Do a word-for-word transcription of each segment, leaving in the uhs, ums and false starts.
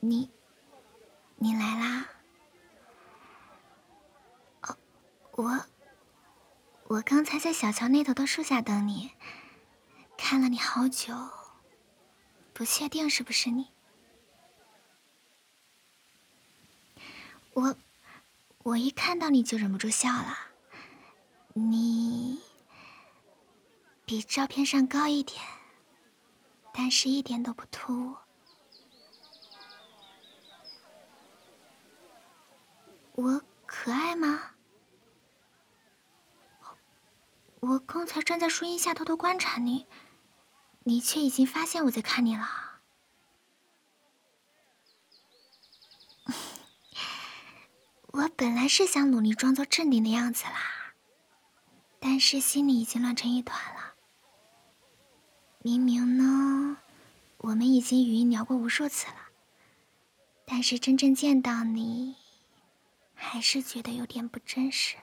你，你来啦？哦，我，我刚才在小桥那头的树下等你，看了你好久，不确定是不是你。我，我一看到你就忍不住笑了。你比照片上高一点，但是一点都不突兀。我可爱吗？我刚才站在树荫下偷偷观察你，你却已经发现我在看你了。我本来是想努力装作镇定的样子啦，但是心里已经乱成一团了。明明呢，我们已经语音聊过无数次了，但是真正见到你，还是觉得有点不真实。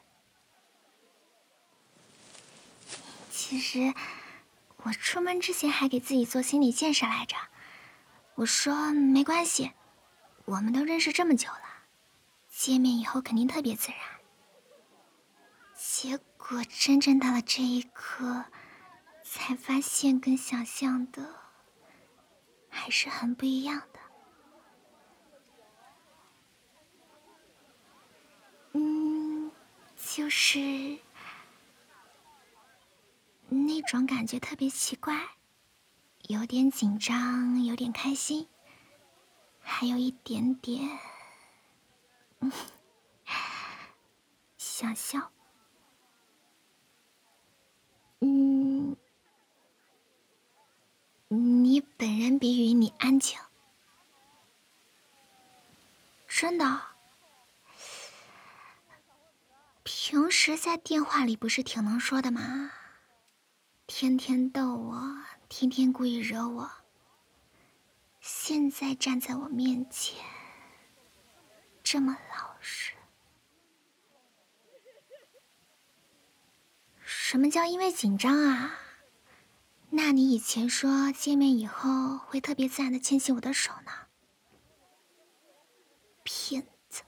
其实，我出门之前还给自己做心理建设来着。我说没关系，我们都认识这么久了，见面以后肯定特别自然。结果真正到了这一刻，才发现跟想象的还是很不一样的。嗯，就是那种感觉特别奇怪，有点紧张，有点开心，还有一点点，嗯，想笑。嗯，你本人比语音里安静，真的。平时在电话里不是挺能说的吗？天天逗我，天天故意惹我。现在站在我面前，这么老实。什么叫因为紧张啊？那你以前说见面以后会特别自然的牵起我的手呢？骗子，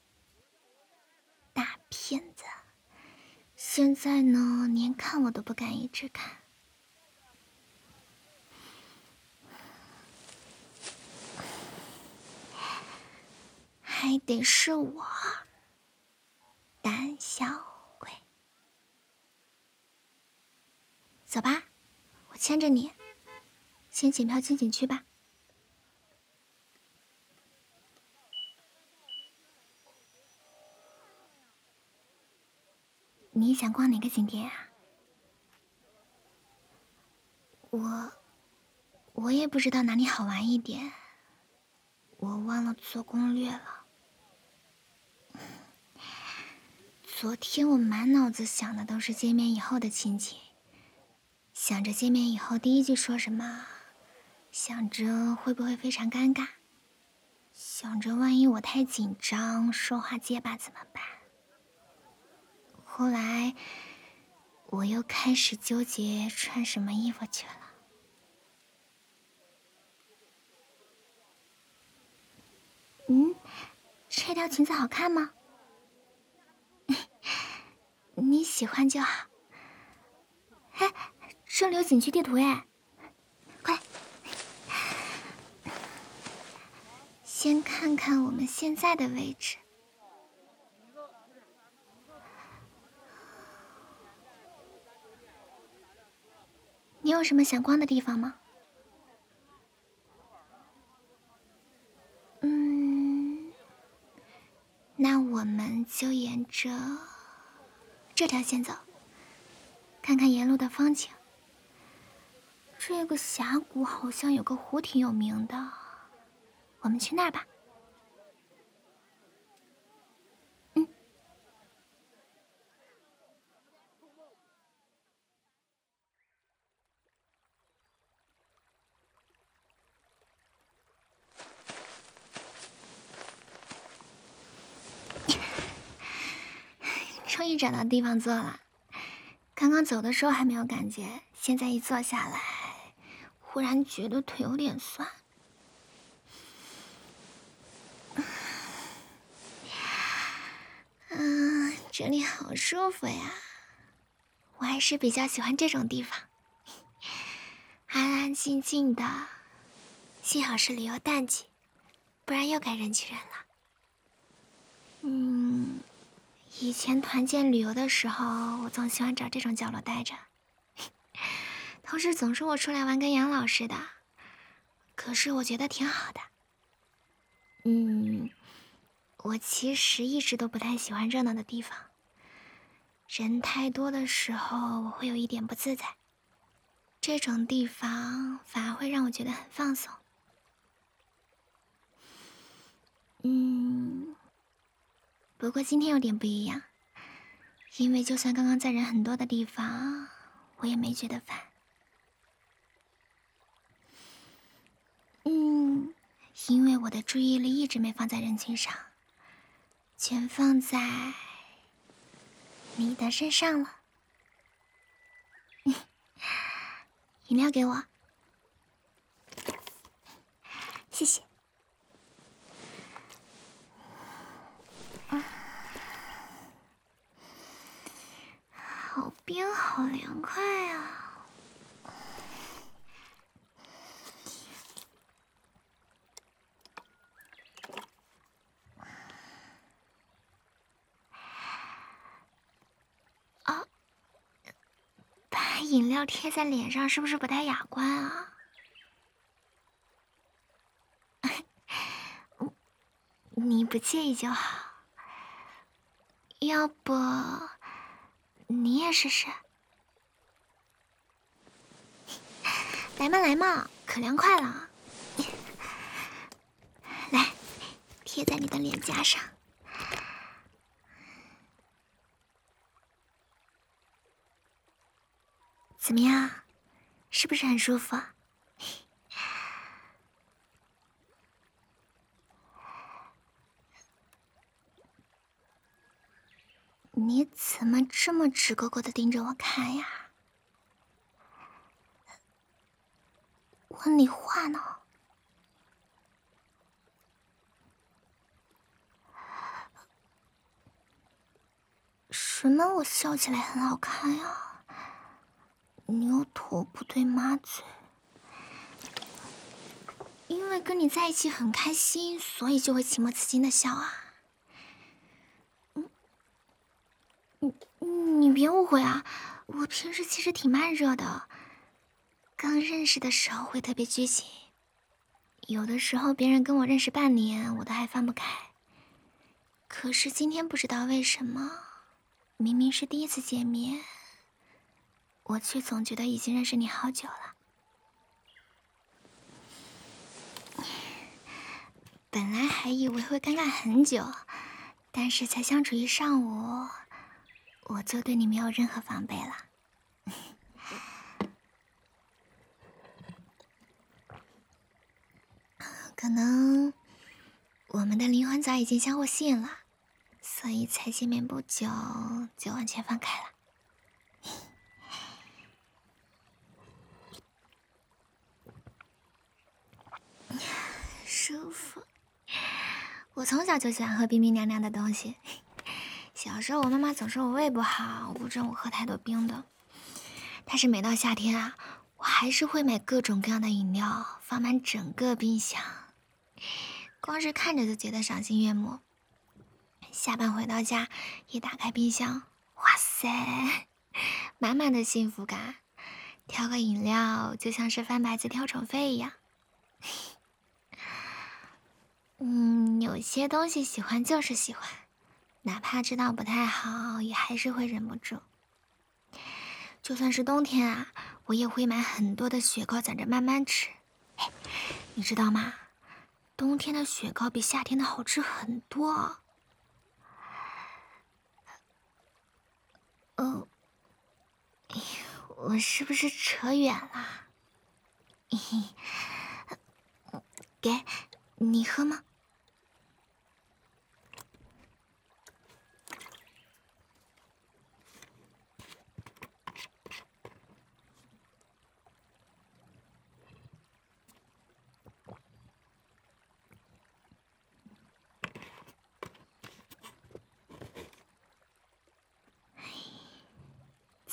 大骗子！现在呢，连看我都不敢一直看。还得是我，胆小鬼。走吧，我牵着你，先检票进景区吧。你想逛哪个景点啊？我，我也不知道哪里好玩一点，我忘了做攻略了。昨天我满脑子想的都是见面以后的情景，想着见面以后第一句说什么，想着会不会非常尴尬，想着万一我太紧张，说话结巴怎么办。后来我又开始纠结穿什么衣服去了。嗯，这条裙子好看吗？你喜欢就好。哎，这里有景区地图哎，快，先看看我们现在的位置。你有什么想逛的地方吗？嗯，那我们就沿着这条线走，看看沿路的风景。这个峡谷好像有个湖挺有名的，我们去那儿吧。嗯。终于找到地方坐了，刚刚走的时候还没有感觉，现在一坐下来，忽然觉得腿有点酸。 这里好舒服呀，我还是比较喜欢这种地方，安安静静的。幸好是旅游淡季，不然又该人挤人了。嗯，以前团建旅游的时候，我总喜欢找这种角落待着。同事总说我出来玩跟养老似的，可是我觉得挺好的。嗯，我其实一直都不太喜欢热闹的地方，人太多的时候我会有一点不自在。这种地方反而会让我觉得很放松。嗯，不过今天有点不一样，因为就算刚刚在人很多的地方，我也没觉得烦。嗯，因为我的注意力一直没放在人群上，全放在你的身上了。饮料给我，谢谢。好冰，好凉快啊！啊，把饮料贴在脸上是不是不太雅观啊？你不介意就好，要不你也试试？来嘛来嘛，可凉快了。来，贴在你的脸颊上。怎么样？是不是很舒服？你怎么这么直勾勾的盯着我看呀？问你话呢。什么？我笑起来很好看呀？牛头不对马嘴。因为跟你在一起很开心，所以就会情不自禁的笑啊。你你你别误会啊，我平时其实挺慢热的。刚认识的时候会特别拘谨，有的时候别人跟我认识半年，我都还放不开。可是今天不知道为什么，明明是第一次见面，我却总觉得已经认识你好久了。本来还以为会尴尬很久，但是才相处一上午，我就对你没有任何防备了。可能我们的灵魂早已经相互吸引了，所以才见面不久就完全放开了。舒服。我从小就喜欢喝冰冰凉凉的东西。小时候我妈妈总说我胃不好，不准我喝太多冰的。但是每到夏天啊，我还是会买各种各样的饮料，放满整个冰箱。光是看着就觉得赏心悦目。下班回到家，一打开冰箱，哇塞，满满的幸福感。挑个饮料就像是翻牌子挑宠妃一样。嗯，有些东西喜欢就是喜欢，哪怕知道不太好，也还是会忍不住。就算是冬天啊，我也会买很多的雪糕攒着慢慢吃。哎，你知道吗？冬天的雪糕比夏天的好吃很多。哦，我是不是扯远了？给，你喝吗？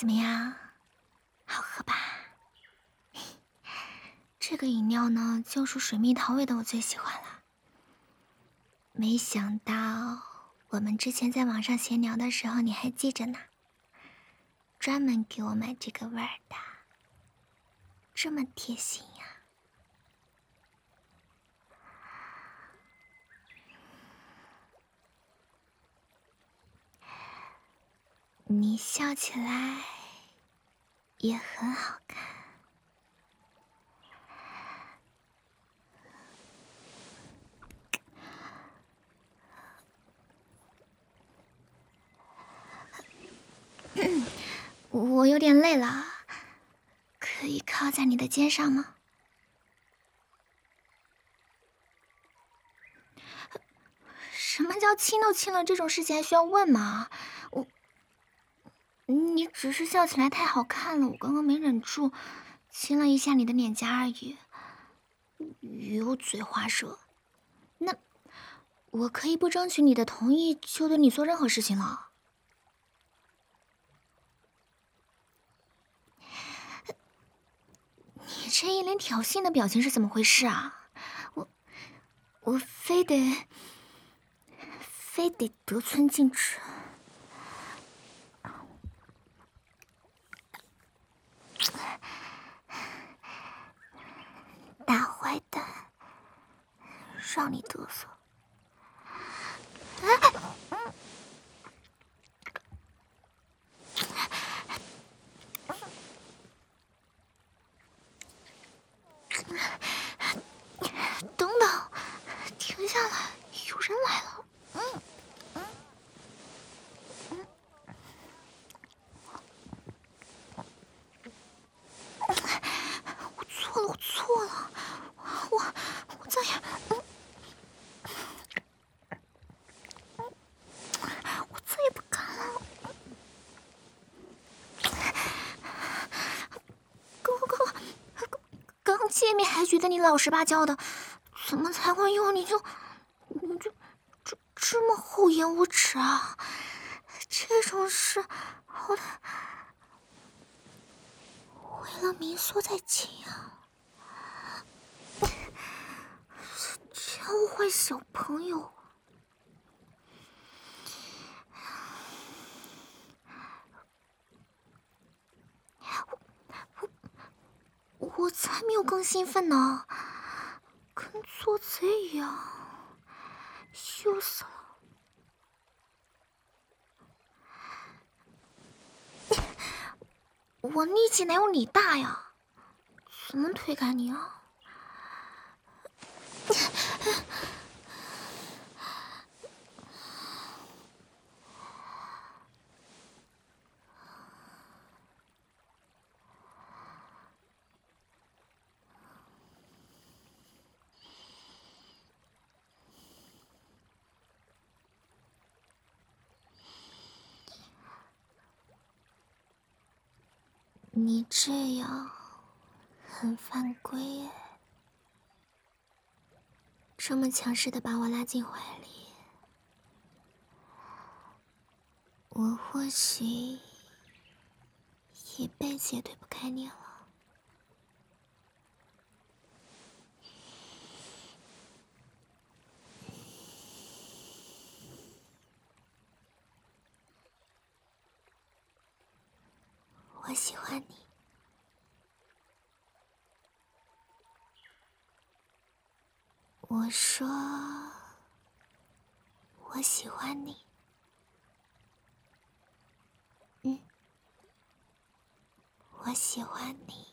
怎么样？好喝吧？这个饮料呢，就属水蜜桃味的，我最喜欢了。没想到我们之前在网上闲聊的时候，你还记着呢，专门给我买这个味儿的，这么贴心呀！你笑起来也很好看。我有点累了，可以靠在你的肩上吗？什么叫亲都亲了，这种事情还需要问吗？我，你只是笑起来太好看了，我刚刚没忍住，亲了一下你的脸颊而已。油嘴滑舌，那我可以不争取你的同意就对你做任何事情了。你这一脸挑衅的表情是怎么回事啊？我我非得非得得寸进尺。大坏蛋，让你嘚瑟。等等，停下来，有人来了。嗯嗯嗯，我错了，我错了，我我再也嗯我再也不敢了。刚刚刚见面还觉得你老实巴交的，怎么才会用你就你就这这么厚颜无耻啊？这种事，好歹为了民宿再亲啊！教坏小朋友！我我才没有更兴奋呢，跟做贼一样，羞死了！我力气哪有你大呀？怎么推开你啊？你这样很犯规耶，这么强势的把我拉进怀里，我或许一辈子也推不开你了。我喜欢你。我说，我喜欢你。嗯，我喜欢你，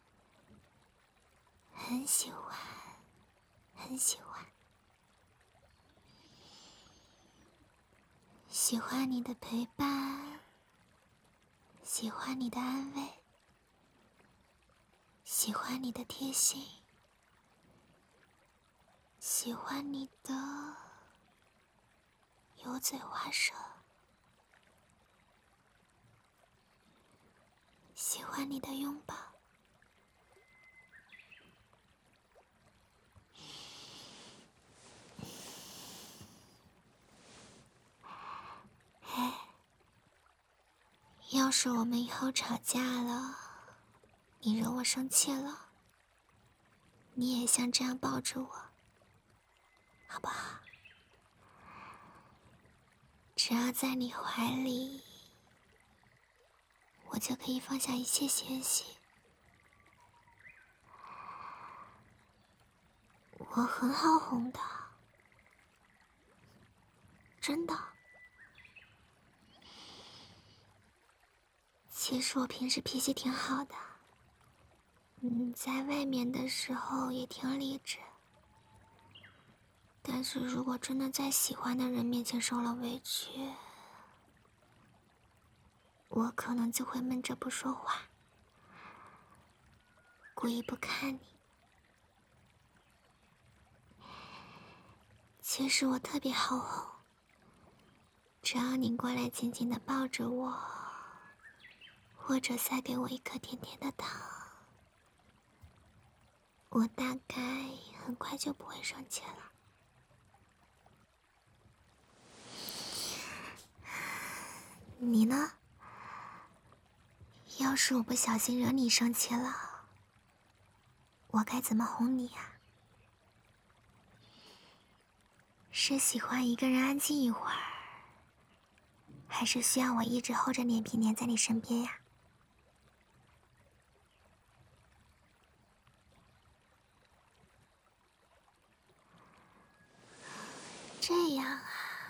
很喜欢，很喜欢。喜欢你的陪伴，喜欢你的安慰，喜欢你的贴心，喜欢你的油嘴滑舌，喜欢你的拥抱。要要是我们以后吵架了，你惹我生气了，你也像这样抱着我，好不好？只要在你怀里，我就可以放下一切嫌隙。我很好哄的，真的。其实我平时脾气挺好的，嗯，在外面的时候也挺理智。但是如果真的在喜欢的人面前受了委屈，我可能就会闷着不说话，故意不看你。其实我特别好哄，只要你过来紧紧地抱着我，或者塞给我一颗甜甜的糖，我大概很快就不会生气了。你呢？要是我不小心惹你生气了，我该怎么哄你呀？是喜欢一个人安静一会儿，还是需要我一直厚着脸皮黏在你身边呀？这样啊，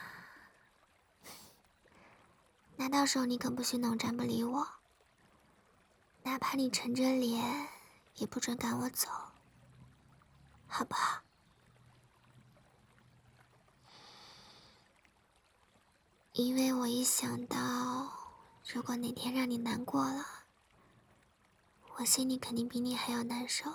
那到时候你可不许冷战不理我，哪怕你沉着脸，也不准赶我走，好不好？因为我一想到，如果哪天让你难过了，我心里肯定比你还要难受。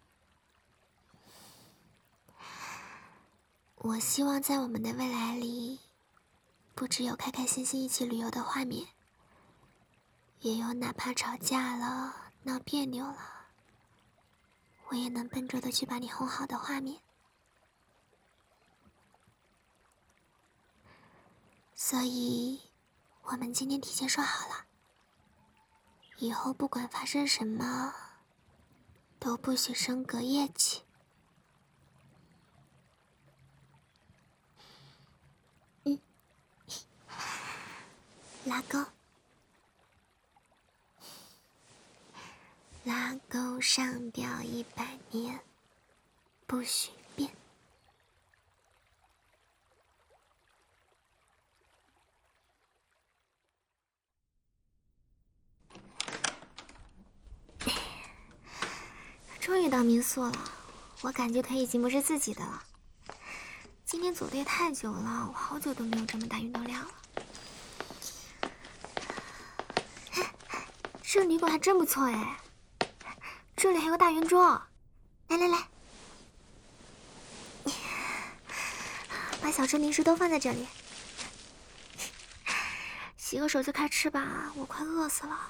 我希望在我们的未来里，不只有开开心心一起旅游的画面，也有哪怕吵架了、闹别扭了，我也能笨拙的去把你哄好的画面。所以，我们今天提前说好了，以后不管发生什么，都不许升隔夜起。嗯，拉钩，拉钩上吊一百年，不许变。终于到民宿了，我感觉腿已经不是自己的了。今天走的也太久了，我好久都没有这么大运动量了。这旅馆还真不错哎，这里还有个大圆桌。来来来，把小吃零食都放在这里。洗个手就开吃吧，我快饿死了。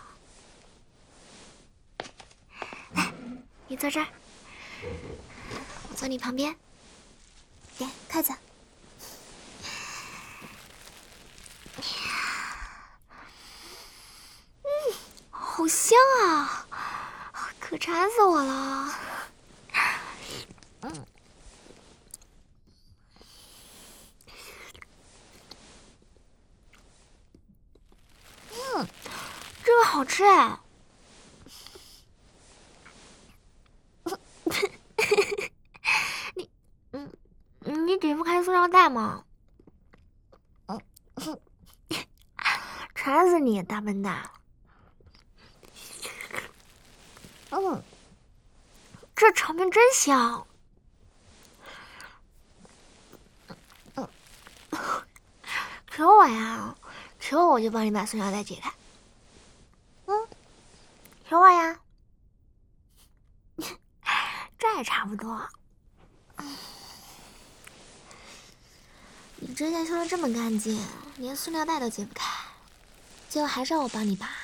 来，你坐这儿，我坐你旁边。给筷子。嗯，好香啊，可馋死我了。嗯。嗯，这个好吃哎。你，嗯，你解不开塑料袋吗？嗯，馋死你，大笨蛋！嗯，这炒面真香。嗯，求我呀，求我我就帮你把塑料袋解开。嗯，求我呀。这也差不多。你指甲修得这么干净，连塑料袋都解不开，最后还是让我帮你拔。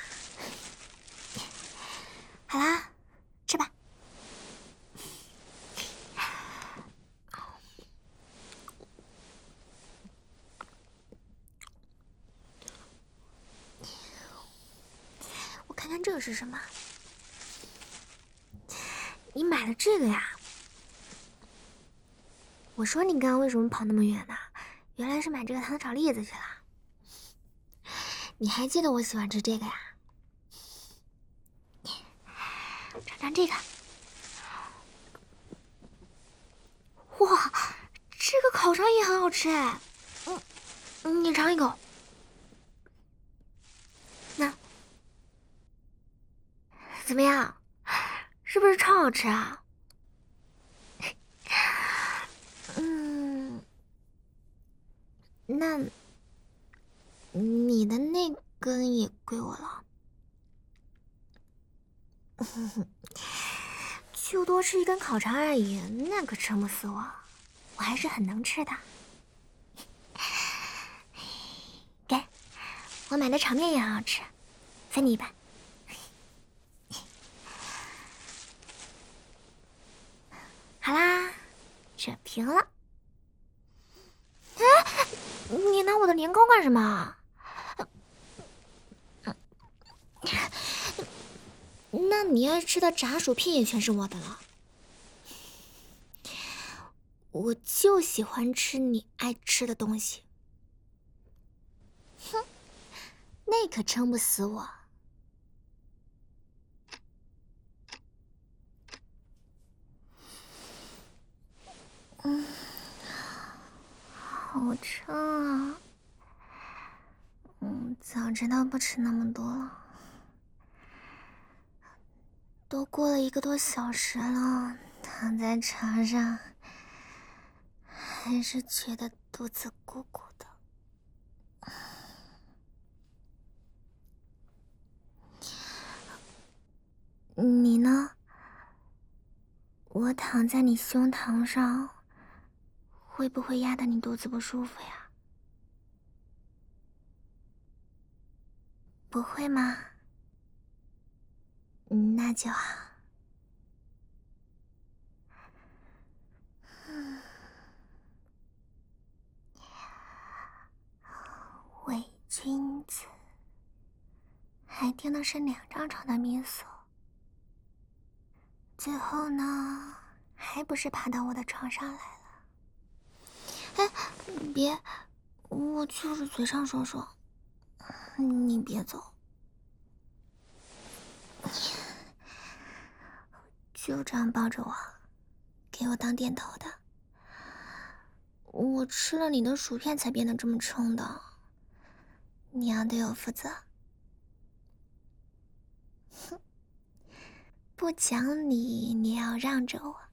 好啦，吃吧。 看这个是什么？你买了这个呀？我说你刚刚为什么跑那么远呢？原来是买这个糖炒栗子去了。你还记得我喜欢吃这个呀？尝尝这个。哇，这个烤肠也很好吃哎。嗯，你尝一口。那怎么样？是不是超好吃啊？嗯，那你的那根也归我了。就多吃一根烤肠而已，那可撑不死我，我还是很能吃的。给，我买的炒面也很好吃，分你一半。好啦，这平了。哎，你拿我的年糕干什么？那你爱吃的炸薯片也全是我的了。我就喜欢吃你爱吃的东西。哼，那可撑不死我。嗯，好撑啊。嗯，早知道不吃那么多了。都过了一个多小时了，躺在床上，还是觉得肚子鼓鼓的。你呢？我躺在你胸膛上，会不会压得你肚子不舒服呀？不会吗？嗯，那就好。嗯，伪君子，还订的是两张床的民宿，最后呢，还不是爬到我的床上来了？哎，别，我就是嘴上说说，你别走。就这样抱着我，给我当垫头的。我吃了你的薯片才变得这么撑的，你要对我负责。哼，不讲理，你要让着我。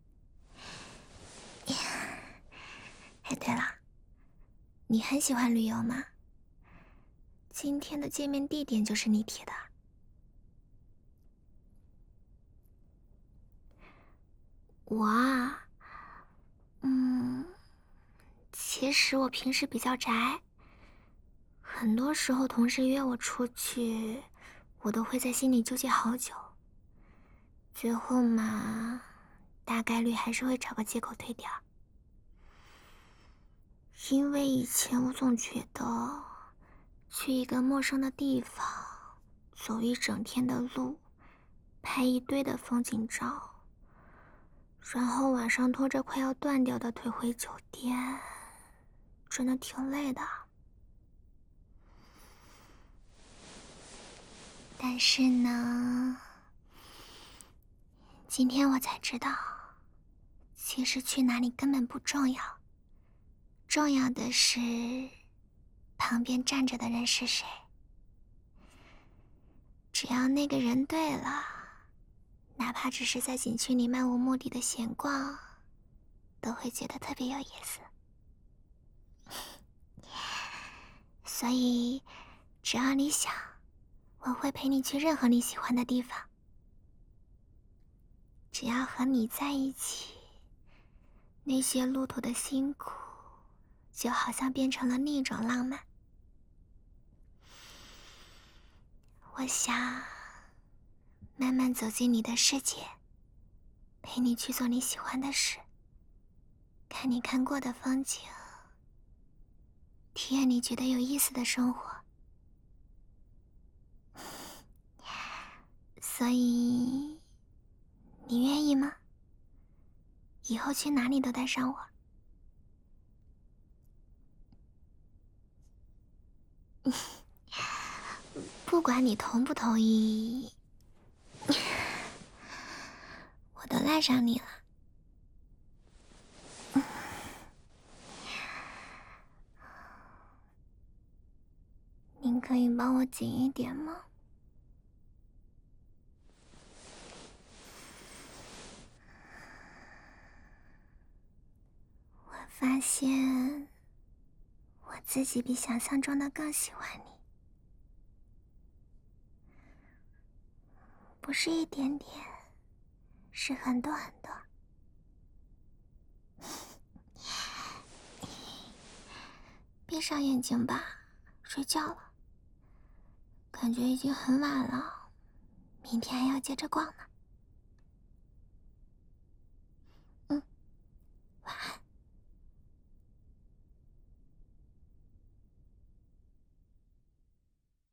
哎，对了，你很喜欢旅游吗？今天的见面地点就是你提的。我啊，嗯，其实我平时比较宅，很多时候同事约我出去，我都会在心里纠结好久，最后嘛，大概率还是会找个借口推掉。因为以前我总觉得，去一个陌生的地方，走一整天的路，拍一堆的风景照，然后晚上拖着快要断掉的腿回酒店，真的挺累的。但是呢，今天我才知道，其实去哪里根本不重要，重要的是旁边站着的人是谁。只要那个人对了，哪怕只是在景区里漫无目的的闲逛，都会觉得特别有意思。所以，只要你想，我会陪你去任何你喜欢的地方。只要和你在一起，那些路途的辛苦，就好像变成了另一种浪漫。我想慢慢走进你的世界，陪你去做你喜欢的事，看你看过的风景，体验你觉得有意思的生活。 所以，你愿意吗？以后去哪里都带上我。不管你同不同意，我都赖上你了。您可以帮我紧一点吗？我发现我自己比想象中的更喜欢你，不是一点点，是很多很多。闭上眼睛吧，睡觉了。感觉已经很晚了，明天还要接着逛呢。